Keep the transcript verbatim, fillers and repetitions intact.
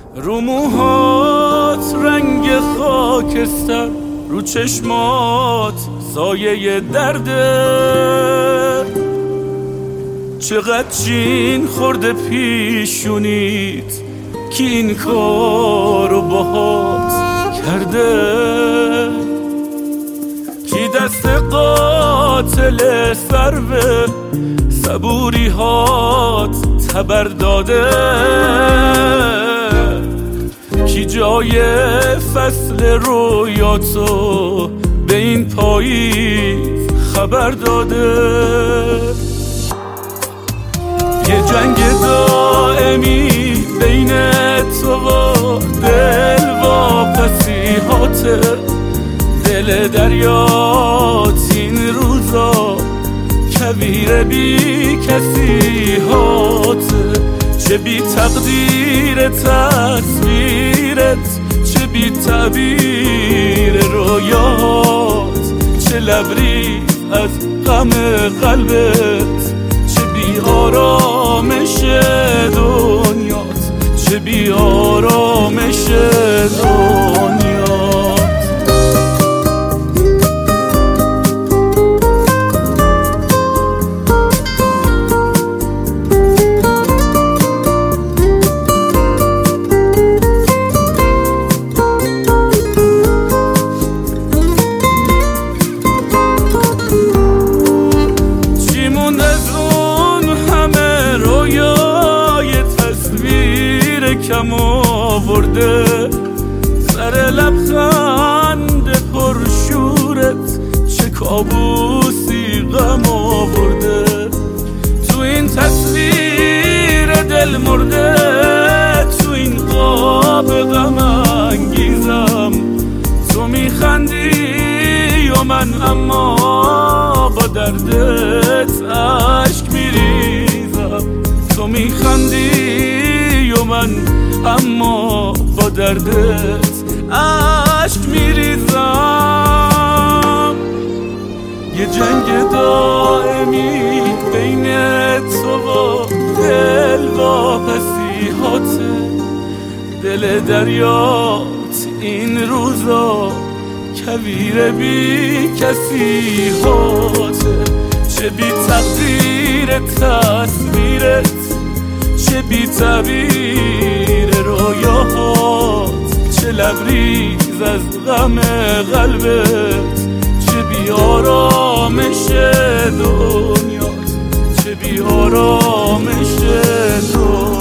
رو موهات رنگ خاکستر، رو چشمات سایه درده، چقدر چین خورده پیشونیت که این کارو باهات کرده، کی دست قاتل سرو صبوری هات تبر داده، کی جای فصل رویاتو به این پاییز خبر داده. یه جنگ دائمی بین تو و دل واپسیحاته، دل دریات این روزا کویر بی کسی هاته، چه بی تقدیر تصویرت، چه بی تعبیر رویات، چه لبریز از غم قلبت، چه بی آرامش دنیات، چه بی آرامش دنیات. کم آورده سر لبخند پرشورت، چه کابوسی غم آورده، تو این تصویر دل مرده، تو این قاب غم انگیزم، تو میخندی و من اما با دردت عشق میریزم، تو میخندی و من اما با دردت عشق میریزم. یه جنگ دائمی بین تو و دل واپسیحاته، دل دریات این روزا کویر بی کسی هاته، چه بی تقدیر تصویرت، چه بی تعبیر رویاهات، چه لبریز از غم قلبت، چه بی آرامش دنیات، چه بی آرامش دنیات.